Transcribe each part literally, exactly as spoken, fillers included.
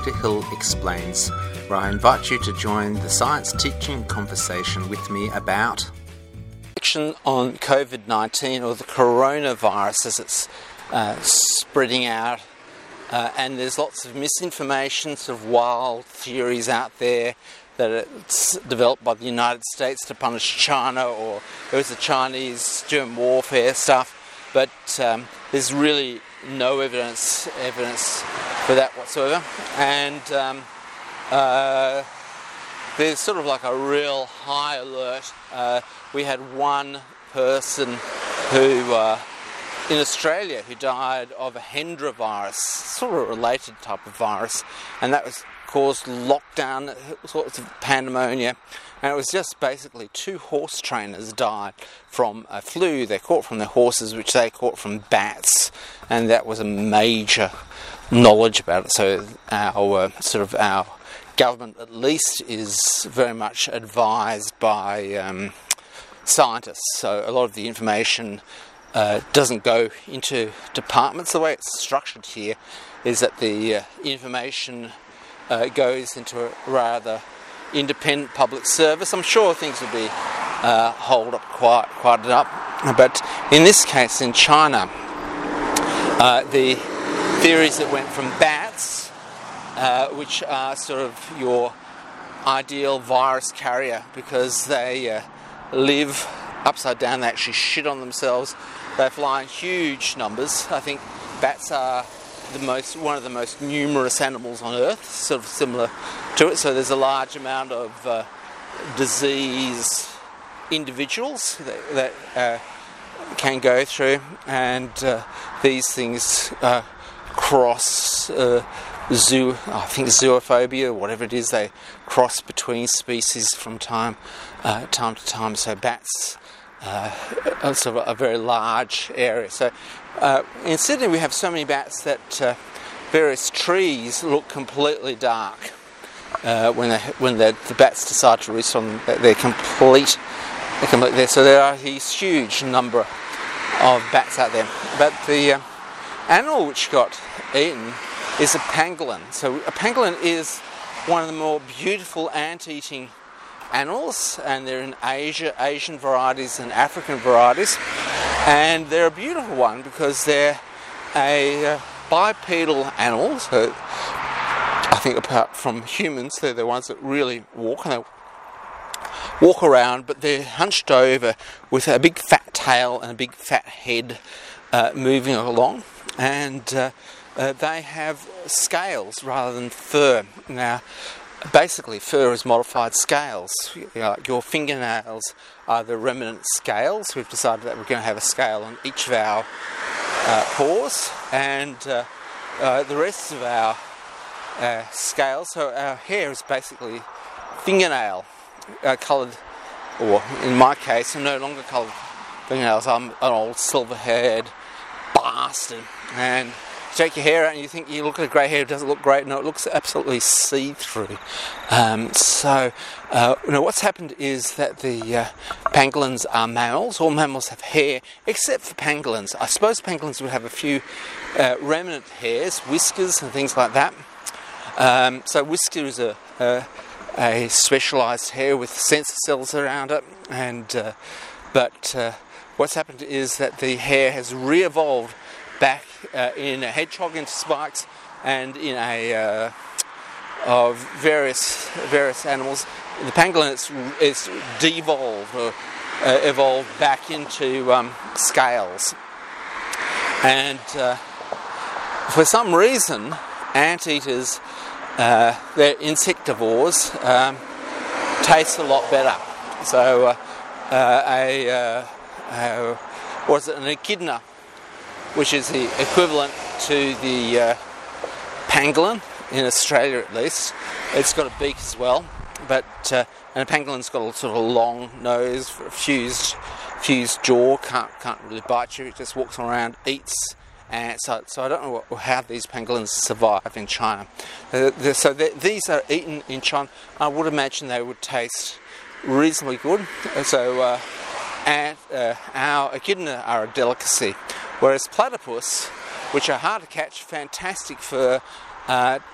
Peter Hill Explains, where I invite you to join the science teaching conversation with me about action on COVID nineteen, or the coronavirus as it's uh, spreading out. Uh, and there's lots of misinformation, sort of wild theories out there that it's developed by the United States to punish China, or it was the Chinese germ warfare stuff. But um, there's really no evidence evidence for that whatsoever. And um, uh, there's sort of like a real high alert. Uh, we had one person who uh, in Australia who died of a Hendra virus, sort of a related type of virus, and that was caused lockdown, sorts of pandemonium, and it was just basically two horse trainers died from a flu they caught from their horses, which they caught from bats, and that was a major knowledge about it. So our uh, sort of our government, at least, is very much advised by um, scientists. So a lot of the information uh, doesn't go into departments. The way it's structured here is that the uh, information Uh, goes into a rather independent public service. I'm sure things would be uh, hold up quite quite up, but in this case, in China, uh, the theories that went from bats, uh, which are sort of your ideal virus carrier because they uh, live upside down, they actually shit on themselves, they fly in huge numbers. I think bats are the most one of the most numerous animals on Earth, sort of similar to it. So there's a large amount of uh, disease individuals that, that uh, can go through, and uh, these things uh, cross uh, zoo, I think zoophobia, or whatever it is. They cross between species from time uh, time to time. So bats uh, are sort of a very large area. So Uh, in Sydney we have so many bats that uh, various trees look completely dark uh, when they, when the bats decide to roost on them. They're complete, they're complete there. So there are these huge number of bats out there. But the uh, animal which got eaten is a pangolin. So a pangolin is one of the more beautiful ant-eating animals, and they're in Asia, Asian varieties and African varieties. And they're a beautiful one because they're a uh, bipedal animal. So I think apart from humans, they're the ones that really walk, and they walk around, but they're hunched over with a big fat tail and a big fat head uh, moving along. And uh, uh, they have scales rather than fur. Now, basically, fur is modified scales. You know, your fingernails are the remnant scales. We've decided that we're going to have a scale on each of our uh, paws, and uh, uh, the rest of our uh, scales. So our hair is basically fingernail uh, coloured, or in my case, I'm no longer coloured fingernails. I'm an old silver-haired bastard, and take your hair out and you think you look at grey hair, it doesn't look great. No, it looks absolutely see-through. Um, so, uh, you know, what's happened is that the uh, pangolins are mammals. All mammals have hair, except for pangolins. I suppose pangolins would have a few uh, remnant hairs, whiskers and things like that. Um, so whisker is a, a, a specialised hair with sensor cells around it. And uh, But uh, what's happened is that the hair has re-evolved back uh, in a hedgehog into spikes, and in a uh, of various various animals. The pangolin is, is devolved or uh, evolved back into um, scales, and uh, for some reason, anteaters, uh, they're insectivores, um, taste a lot better. So uh, uh, a uh, uh, was it an echidna, which is the equivalent to the uh, pangolin in Australia, at least. It's got a beak as well, but uh, and a pangolin's got a sort of long nose, fused, fused jaw. Can't can't really bite you. It just walks around, eats ants. So, so I don't know what, how these pangolins survive in China. Uh, so these are eaten in China. I would imagine they would taste reasonably good. So uh, and uh, our echidna are a delicacy. Whereas platypus, which are hard to catch, fantastic for uh,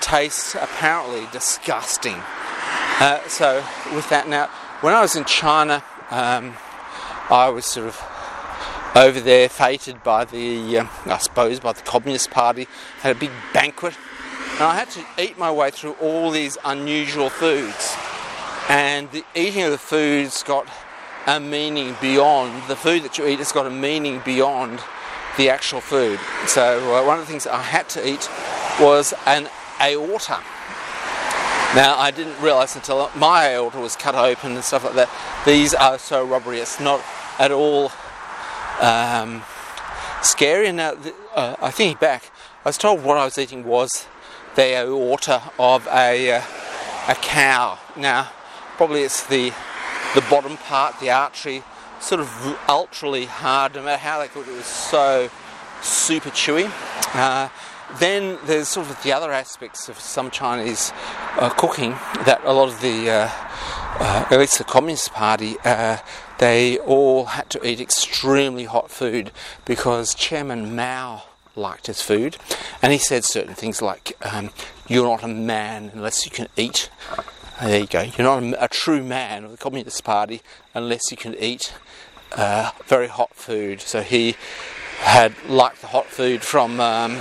tastes apparently disgusting. Uh, so with that, now when I was in China, um, I was sort of over there, fated by the, um, I suppose, by the Communist Party, had a big banquet, and I had to eat my way through all these unusual foods, and the eating of the foods got a meaning beyond, the food that you eat has got a meaning beyond the actual food. So uh, one of the things that I had to eat was an aorta. Now, I didn't realise until my aorta was cut open and stuff like that, these are so rubbery, it's not at all um, scary. And now, uh, I think back, I was told what I was eating was the aorta of a, uh, a cow. Now, probably it's the, the bottom part, the artery, sort of ultrally hard, no matter how they cooked it, it was so super chewy. Uh, Then there's sort of the other aspects of some Chinese uh, cooking that a lot of the, uh, uh, at least the Communist Party, uh, they all had to eat extremely hot food because Chairman Mao liked his food, and he said certain things like, um, "You're not a man unless you can eat." There you go. You're not a, a true man of the Communist Party unless you can eat uh, very hot food. So he had liked the hot food from Um,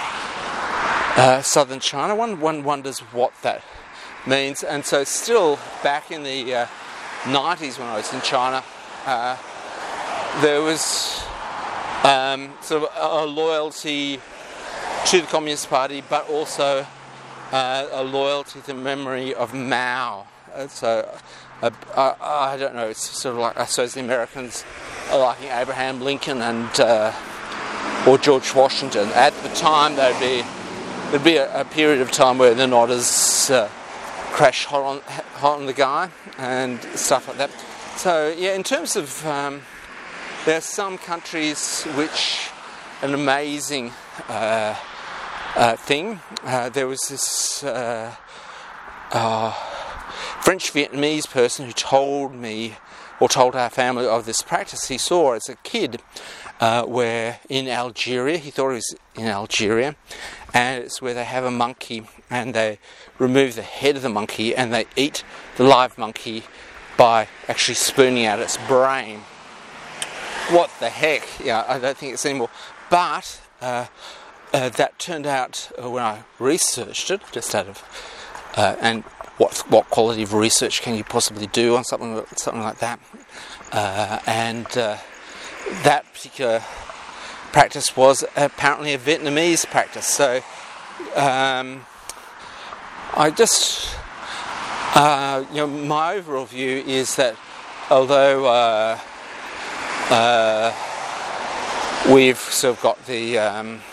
Uh, southern China. One one wonders what that means. And so still back in the uh, nineties when I was in China, uh, there was um, sort of a, a loyalty to the Communist Party, but also uh, a loyalty to the memory of Mao. Uh, so uh, I, I don't know, it's sort of like, I suppose the Americans are liking Abraham Lincoln and uh, or George Washington. At the time they'd be There'd be a, a period of time where they're not as uh, crash hot on, hot on the guy and stuff like that. So yeah, in terms of um, there are some countries which an amazing uh, uh, thing. Uh, there was this uh, uh, French Vietnamese person who told me, or told our family of this practice he saw as a kid, uh, where in Algeria, he thought it was in Algeria, and it's where they have a monkey and they remove the head of the monkey and they eat the live monkey by actually spooning out its brain. What the heck? Yeah, I don't think it's anymore. But uh, uh, that turned out uh, when I researched it, just out of uh, and what what quality of research can you possibly do on something something like that? Uh, and uh, that particular practice was apparently a Vietnamese practice. So um, I just, uh, you know, my overall view is that although uh, uh, we've sort of got the um,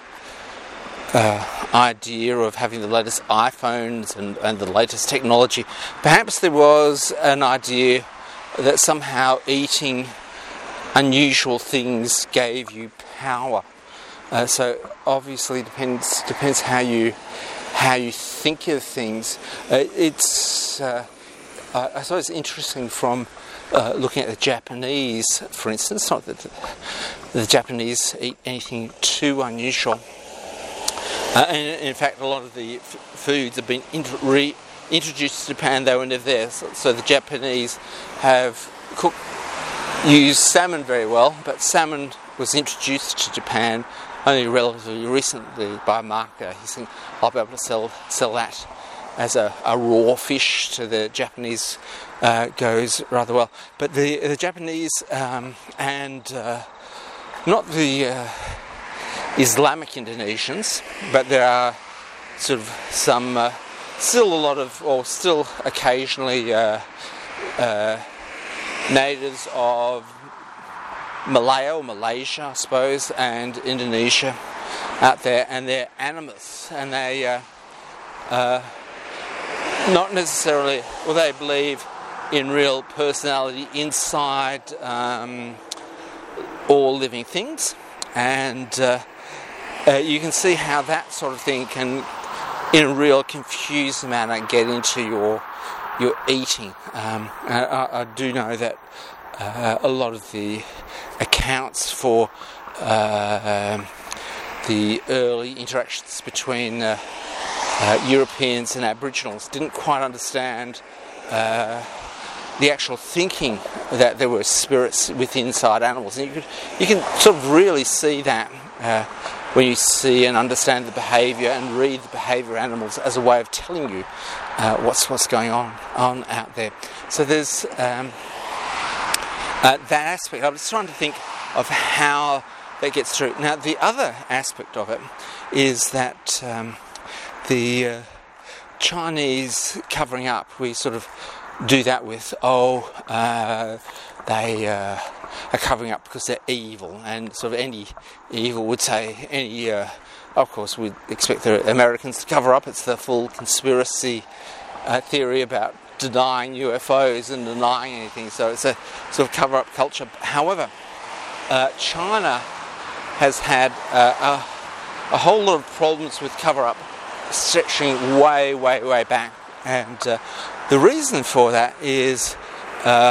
uh, idea of having the latest iPhones and, and the latest technology, perhaps there was an idea that somehow eating unusual things gave you power. Uh, so obviously depends depends how you how you think of things. Uh, it's uh, I suppose it's interesting from uh, looking at the Japanese, for instance. Not that the, the Japanese eat anything too unusual. Uh, and in fact, a lot of the f- foods have been inter- re- introduced to Japan. They were never there. So, so the Japanese have cooked. Use salmon very well, but salmon was introduced to Japan only relatively recently by Mark. Uh, he's thinking, I'll be able to sell sell that as a, a raw fish to the Japanese. Uh, goes rather well. But the, the Japanese um, and uh, not the uh, Islamic Indonesians, but there are sort of some, uh, still a lot of, or still occasionally uh, uh, natives of Malaya or Malaysia, I suppose, and Indonesia out there, and they're animists, and they uh, uh, not necessarily, well, they believe in real personality inside um, all living things, and uh, uh, you can see how that sort of thing can, in a real confused manner, get into your your eating. Um, I, I do know that uh, a lot of the accounts for uh, the early interactions between uh, uh, Europeans and Aboriginals didn't quite understand uh, the actual thinking that there were spirits within inside animals. And you, could, you can sort of really see that uh, when you see and understand the behaviour and read the behaviour of animals as a way of telling you uh, what's what's going on, on out there. So there's um, uh, that aspect. I was trying to think of how that gets through. Now, the other aspect of it is that um, the uh, Chinese covering up, we sort of do that with, oh, uh, they uh, are covering up because they're evil, and sort of any evil would say, any, uh, of course, we'd expect the Americans to cover up. It's the full conspiracy uh, theory about denying U F Os and denying anything, so it's a sort of cover-up culture. However, uh, China has had uh, a, a whole lot of problems with cover-up stretching way, way, way back, and uh, the reason for that is uh,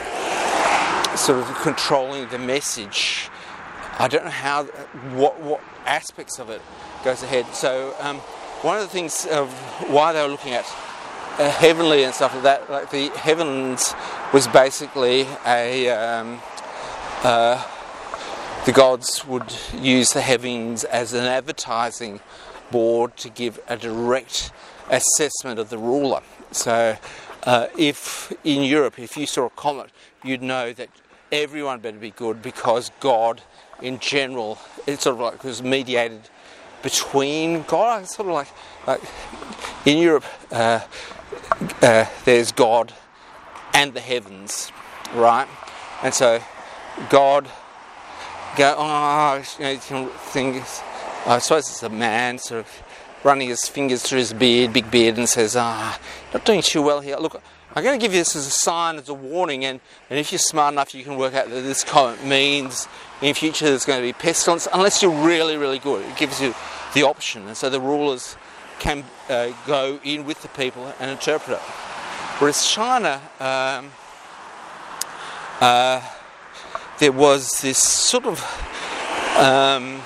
sort of controlling the message. I don't know how, what, what aspects of it goes ahead. So um, one of the things of why they were looking at uh, heavenly and stuff like that, like the heavens was basically a um, uh, the gods would use the heavens as an advertising board to give a direct assessment of the ruler. So uh, if in Europe, if you saw a comet, you'd know that everyone better be good because God in general, it's sort of like it was mediated between God. It's sort of like, like in Europe, uh, uh, there's God and the heavens, right? And so God go, oh, you know, you can think, I suppose it's a man sort of running his fingers through his beard, big beard, and says, ah, not doing too well here. Look, I'm going to give you this as a sign, as a warning, and, and if you're smart enough, you can work out that this comet means in future there's going to be pestilence, unless you're really, really good. It gives you the option, and so the rulers can uh, go in with the people and interpret it. Whereas China, um, uh, there was this sort of um,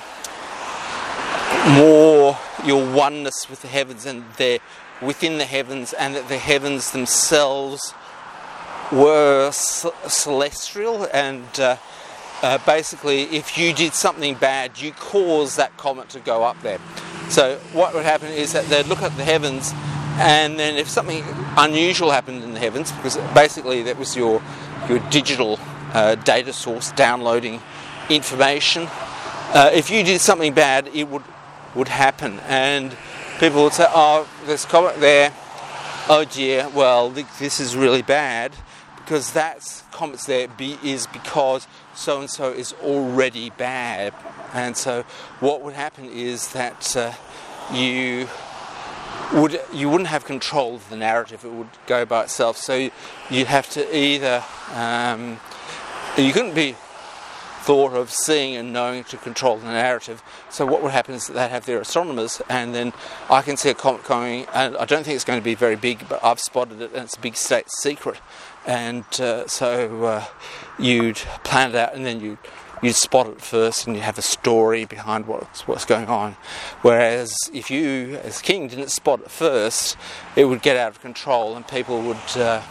more your oneness with the heavens, and they're within the heavens, and that the heavens themselves were c- celestial, and uh, uh, basically if you did something bad, you caused that comet to go up there. So what would happen is that they'd look at the heavens, and then if something unusual happened in the heavens, because basically that was your your digital uh, data source downloading information, uh, if you did something bad, it would would happen, and people would say, oh, there's a comet there, oh dear, well, this is really bad, because that comet's there be, is because so-and-so is already bad. And so what would happen is that uh, you would, you wouldn't have control of the narrative, it would go by itself. So you'd have to either, um, you couldn't be thought of seeing and knowing to control the narrative. So what would happen is that they'd have their astronomers, and then I can see a comet coming, and I don't think it's going to be very big, but I've spotted it, and it's a big state secret. And uh, so uh, you'd plan it out, and then you'd, you'd spot it first, and you have a story behind what's, what's going on. Whereas if you, as king, didn't spot it first, it would get out of control, and people would uh,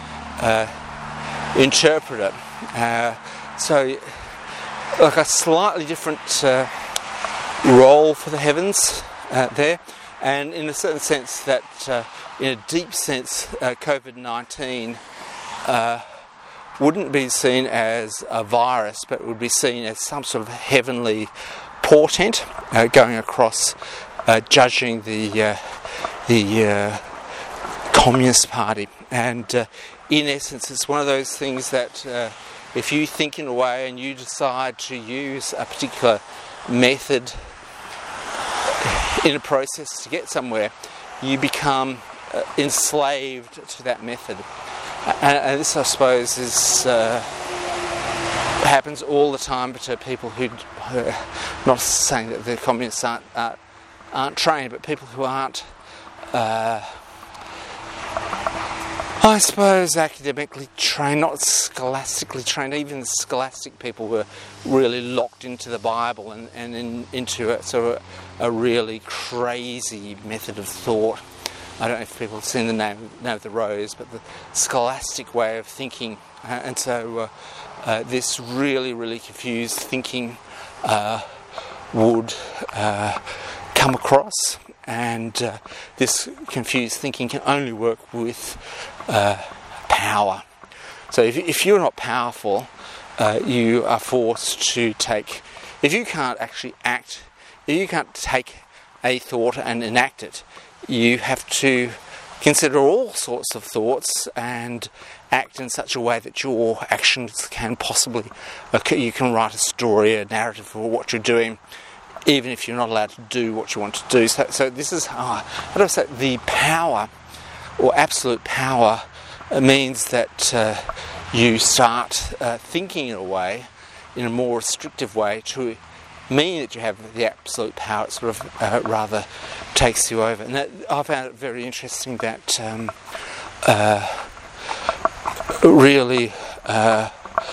uh, interpret it. Uh, so like a slightly different uh, role for the heavens uh, there, and in a certain sense that, uh, in a deep sense, uh, COVID nineteen uh, wouldn't be seen as a virus, but it would be seen as some sort of heavenly portent uh, going across, uh, judging the uh, the uh, Communist Party, and uh, in essence, it's one of those things that. Uh, If you think in a way and you decide to use a particular method in a process to get somewhere, you become uh, enslaved to that method. And, and this, I suppose, is uh, happens all the time to people who, who are not saying that the communists aren't, aren't, aren't trained, but people who aren't uh, I suppose academically trained, not scholastically trained. Even the scholastic people were really locked into the Bible and, and in, into a sort of a, a really crazy method of thought. I don't know if people have seen the name, name of the Rose, but the scholastic way of thinking. Uh, and so uh, uh, this really, really confused thinking uh, would uh, come across. And uh, this confused thinking can only work with uh, power. So if, if you're not powerful, uh, you are forced to take... If you can't actually act, if you can't take a thought and enact it, you have to consider all sorts of thoughts and act in such a way that your actions can possibly occur. You can write a story, a narrative for what you're doing, even if you're not allowed to do what you want to do. So, so this is, oh, how do I say, the power, or absolute power, means that uh, you start uh, thinking in a way, in a more restrictive way, to mean that you have the absolute power. It sort of uh, rather takes you over. And that, I found it very interesting that um, uh, really... Uh,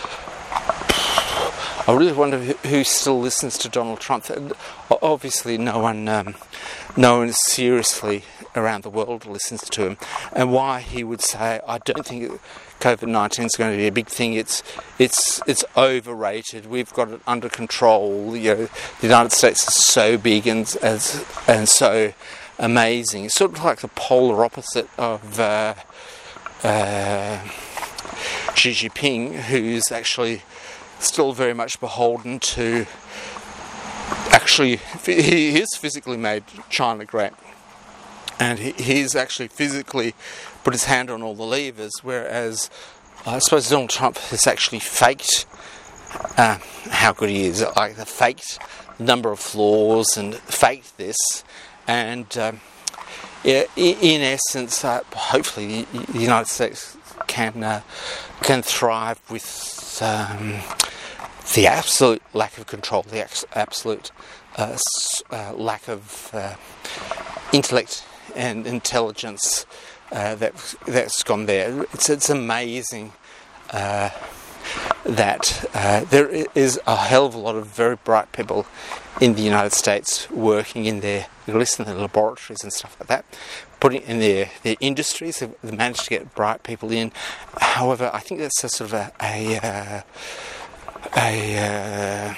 I really wonder who still listens to Donald Trump. Obviously, no one, um, no one seriously around the world listens to him, and why he would say, "I don't think COVID nineteen is going to be a big thing. It's, it's, it's overrated. We've got it under control. You know, the United States is so big and as and so amazing." It's sort of like the polar opposite of uh, uh, Xi Jinping, who's actually still very much beholden to, actually, he has physically made China great, and he, he's actually physically put his hand on all the levers, whereas I suppose Donald Trump has actually faked uh, how good he is, like the faked number of flaws and faked this, and um, yeah, in essence, uh, hopefully the United States can uh, can thrive with Um, the absolute lack of control, the ex- absolute uh, uh, lack of uh, intellect and intelligence uh, that that's gone there. It's it's amazing uh, that uh, there is a hell of a lot of very bright people in the United States working in their, at least in their laboratories and stuff like that, putting in their, their industries. They've managed to get bright people in. However, I think that's a sort of a a, uh, a uh,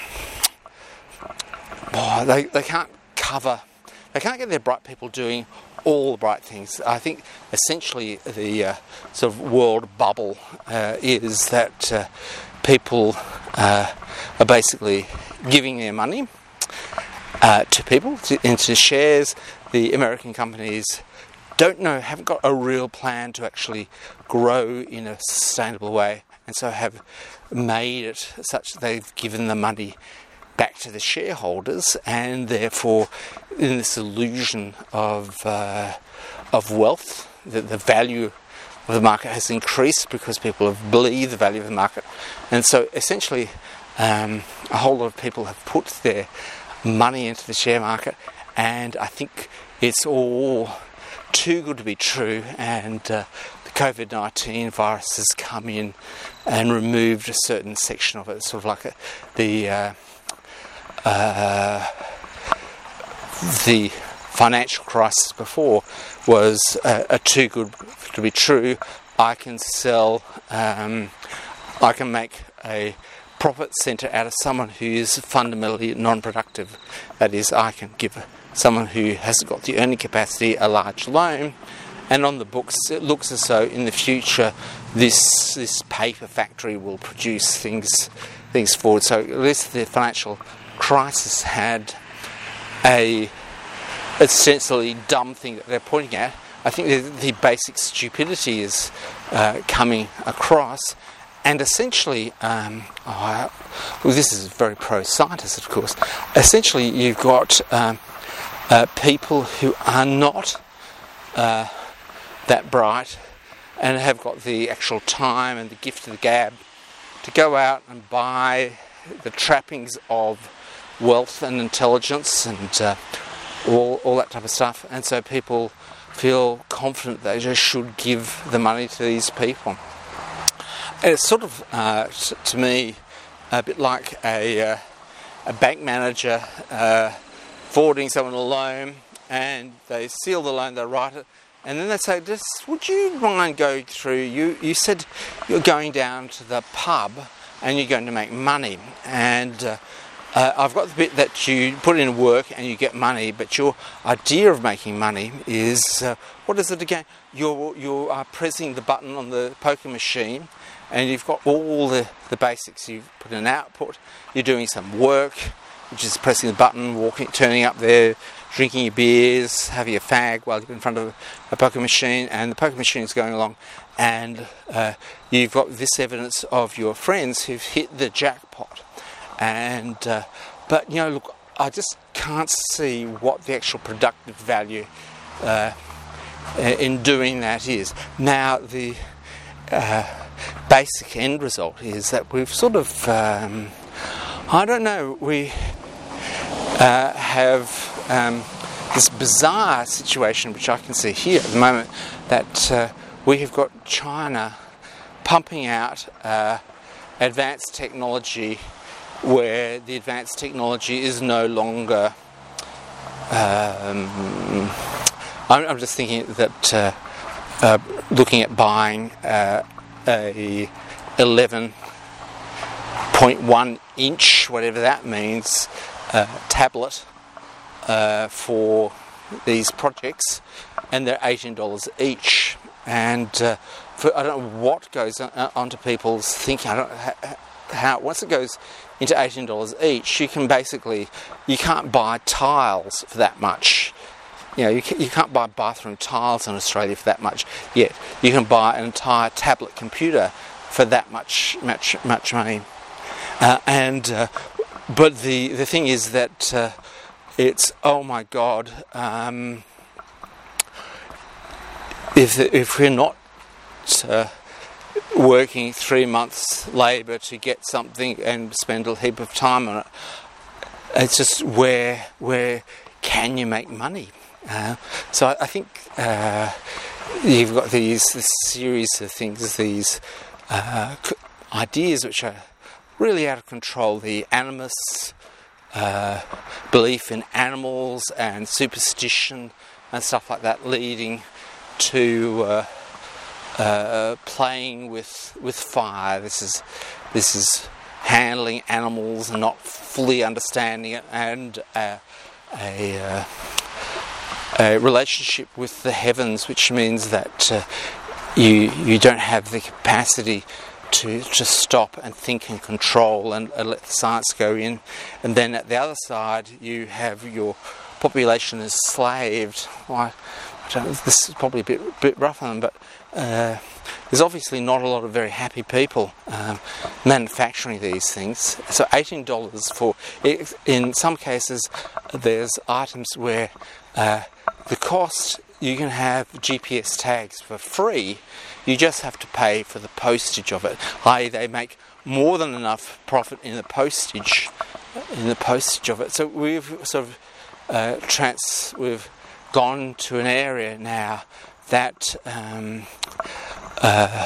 oh, they they can't cover, they can't get their bright people doing all the bright things. I think essentially the uh, sort of world bubble uh, is that uh, people uh, are basically giving their money uh, to people, to, into shares. The American companies don't know, haven't got a real plan to actually grow in a sustainable way, and so have made it such that they've given the money back to the shareholders, and therefore in this illusion of uh, of wealth, that the value of the market has increased because people have believed the value of the market, and so essentially um, a whole lot of people have put their money into the share market, and I think it's all too good to be true, and uh, the COVID nineteen virus has come in and removed a certain section of it. It's sort of like a, the uh, uh, the financial crisis before was uh, a too good to be true. I can sell, um, I can make a profit centre out of someone who is fundamentally non-productive. That is, I can give someone who hasn't got the earning capacity a large loan, and on the books it looks as though in the future this this paper factory will produce things things forward. So at least the financial crisis had a essentially dumb thing that they're pointing at. I think the, the basic stupidity is uh, coming across, and essentially, um, oh, well, this is very pro-scientist, of course. Essentially, you've got um, uh, people who are not uh, that bright and have got the actual time and the gift of the gab to go out and buy the trappings of wealth and intelligence and uh, all, all that type of stuff. And so people feel confident they just should give the money to these people. And it's sort of, uh, to me, a bit like a, uh, a bank manager uh, forwarding someone a loan, and they seal the loan, they write it, and then they say, just, would you mind going through, you, you said you're going down to the pub and you're going to make money, and uh, uh, I've got the bit that you put in work and you get money, but your idea of making money is, uh, what is it again? You're, you are pressing the button on the poker machine, and you've got all the, the basics. You've put an output, you're doing some work, which is pressing the button, walking, turning up there, drinking your beers, having a fag while you're in front of a poker machine, and the poker machine is going along, and uh, you've got this evidence of your friends who've hit the jackpot. And uh, but you know, look, I just can't see what the actual productive value uh, in doing that is. Now, the uh, basic end result is that we've sort of, um, I don't know, we uh, have um, this bizarre situation, which I can see here at the moment, that uh, we have got China pumping out uh, advanced technology where the advanced technology is no longer, um, I'm, I'm just thinking that uh, uh, looking at buying uh, a eleven point one inch, whatever that means, uh, tablet uh, for these projects, and they're eighteen dollars each. And uh, for, I don't know what goes on, uh, onto people's thinking. I don't know how, once it goes into eighteen dollars each, you can basically, you can't buy tiles for that much. You know, you, can, you can't buy bathroom tiles in Australia for that much yet. You can buy an entire tablet computer for that much much much money. Uh, and uh, but the the thing is that uh, it's, oh my God, um, if if we're not uh, working three months labour to get something and spend a heap of time on it, it's just where where can you make money? Uh, so I, I think uh, you've got these this series of things, these uh, ideas which are really out of control. The animus, uh, belief in animals and superstition and stuff like that, leading to uh, uh, playing with with fire. This is this is handling animals and not fully understanding it, and uh, a uh, a relationship with the heavens, which means that uh, you you don't have the capacity to just stop and think and control and, and let the science go in. And then at the other side, you have your population is slaved. Well, I don't, this is probably a bit bit rough on them, but uh, there's obviously not a lot of very happy people um, manufacturing these things. So eighteen dollars for, in some cases, there's items where uh, the cost, you can have G P S tags for free, you just have to pay for the postage of it. that is, they make more than enough profit in the postage, in the postage of it. So we've sort of uh, trans, we've gone to an area now that um, uh,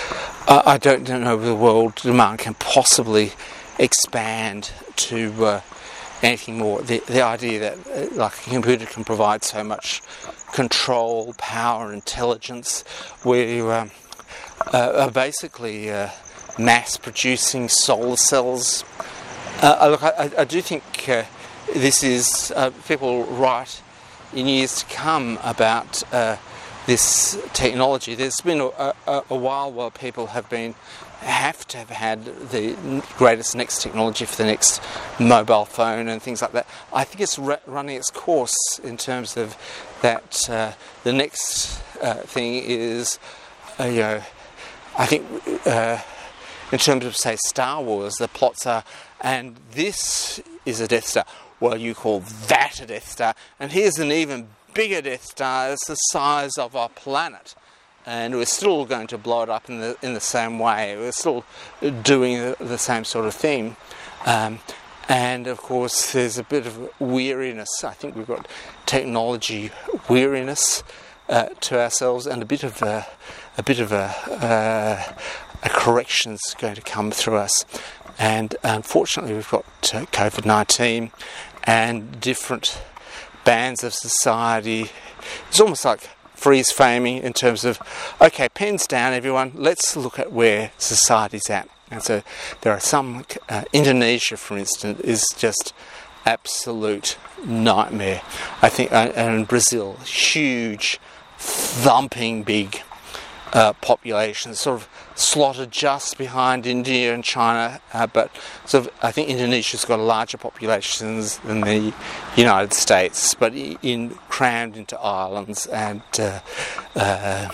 I don't know if the world demand can possibly expand to uh, anything more. The, the idea that uh, like a computer can provide so much control, power, intelligence, we um, uh, are basically uh, mass producing solar cells. Uh, look, I, I do think uh, this is, uh, people write in years to come about uh, this technology. There's been a, a, a while where people have been have to have had the greatest next technology for the next mobile phone and things like that. I think it's re- running its course in terms of that uh, the next uh, thing is, uh, you know, I think uh, in terms of, say, Star Wars, the plots are, and this is a Death Star. Well, you call that a Death Star, and here's an even bigger Death Star. It's the size of our planet. And we're still going to blow it up in the in the same way. We're still doing the, the same sort of thing. Um, and of course, there's a bit of weariness. I think we've got technology weariness. uh, to ourselves, and a bit of a, a bit of a, uh, a correction's going to come through us. And unfortunately, we've got uh, COVID nineteen and different bands of society. It's almost like freeze framing in terms of, okay, pens down everyone, let's look at where society's at. And so there are some, uh, Indonesia for instance is just absolute nightmare. I think, uh, and Brazil, huge, thumping big uh, populations, sort of slotted just behind India and China, uh, but sort of, I think Indonesia's got larger populations than the United States, but in crammed into islands, and uh, uh,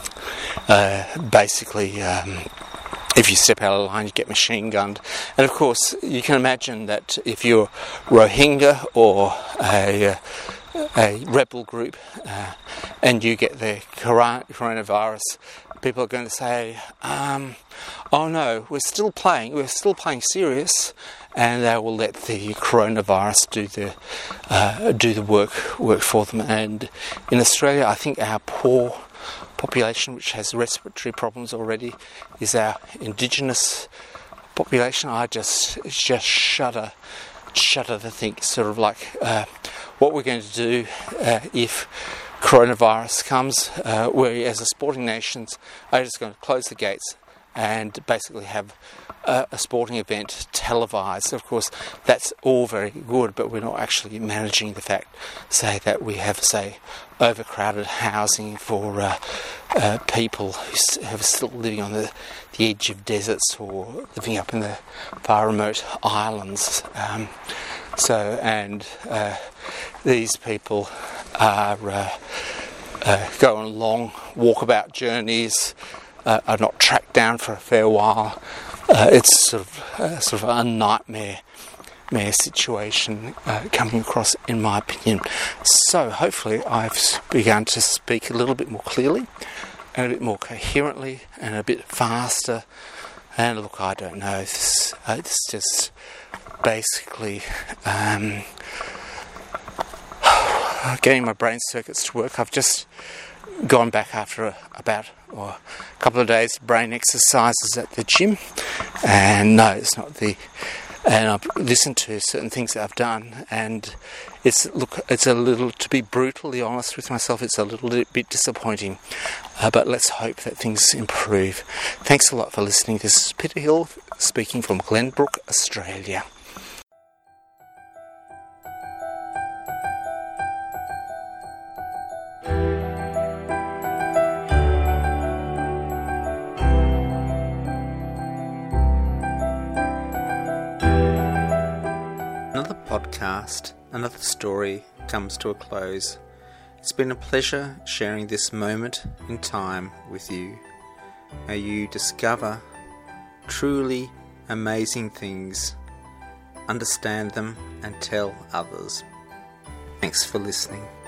uh, basically um, if you step out of line you get machine gunned. And of course you can imagine that if you're Rohingya or a a rebel group uh, and you get the coronavirus, people are going to say, um, oh no, we're still playing, we're still playing serious, and they will let the coronavirus do the uh, do the work work for them. And in Australia, I think our poor population, which has respiratory problems already, is our Indigenous population. I just just shudder, shudder to think, sort of like uh, what we're going to do uh, if coronavirus comes. Uh, we, as a sporting nation, are just going to close the gates and basically have a, a sporting event televised. Of course, that's all very good, but we're not actually managing the fact, say, that we have, say, overcrowded housing for uh, uh, people who are still living on the, the edge of deserts or living up in the far remote islands. Um, so, and uh, these people are uh, uh, go on long walkabout journeys, uh, are not tracked down for a fair while. Uh, it's sort of uh, sort of a nightmare Nightmare situation uh, coming across, in my opinion. So hopefully I've begun to speak a little bit more clearly and a bit more coherently and a bit faster. And look, I don't know, this, uh, it's just basically um, getting my brain circuits to work. I've just gone back after a, about or a couple of days of brain exercises at the gym, and no, it's not the and I've listened to certain things that I've done, and it's look it's a little, to be brutally honest with myself, it's a little bit disappointing, uh, but let's hope that things improve. Thanks a lot for listening. This is Peter Hill speaking from Glenbrook, Australia. Another podcast, another story comes to a close. It's been a pleasure sharing this moment in time with you. May you discover truly amazing things, understand them, and tell others. Thanks for listening.